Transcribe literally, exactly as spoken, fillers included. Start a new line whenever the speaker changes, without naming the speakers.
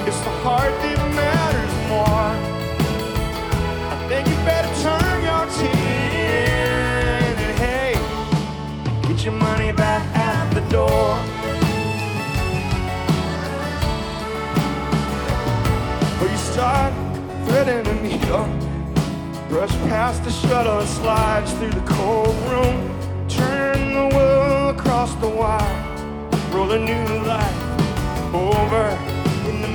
It's the heart that matters more. Then you better turn your tin and hey, get your money back at the door. Or you start threading a needle, brush past the shuttle that slides through the cold room, turn the wheel across the wire, roll a new life over